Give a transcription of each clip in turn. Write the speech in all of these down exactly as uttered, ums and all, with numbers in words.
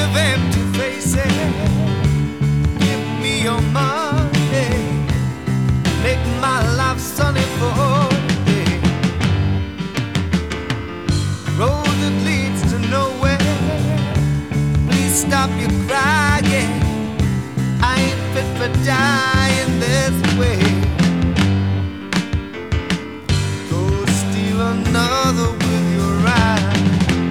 with empty faces. Give me your money, make my life sunny for me. Road that leads to nowhere, please stop your crying. I ain't fit for dying this way. Go steal another with your eyes.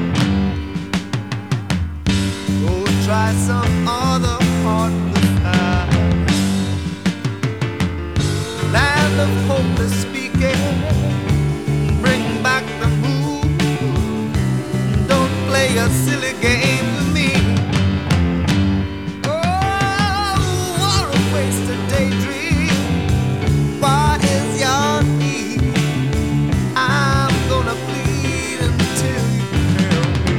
Go try some other heartless eyes. Land of hopeless speaking, bring back the mood. Don't play a silly game with me. Oh, what a wasted daydream. What is your need? I'm gonna plead until you help me.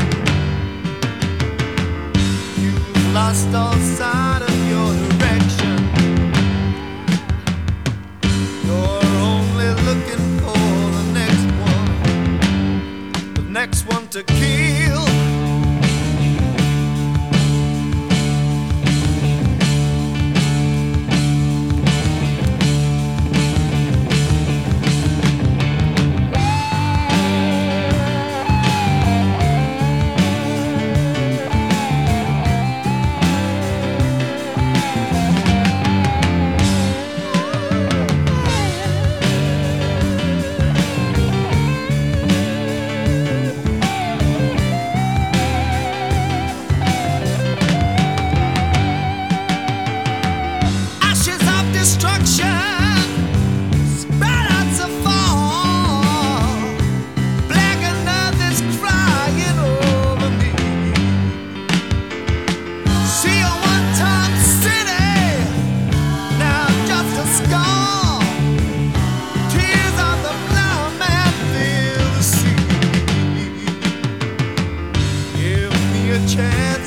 You've lost all sight of your direction. You're only looking for the next one, the next one to kill. Destruction spread out so far. Black enough is crying over me. See a one-time city, now just a scar. Tears of the blind man fill the sea. Give me a chance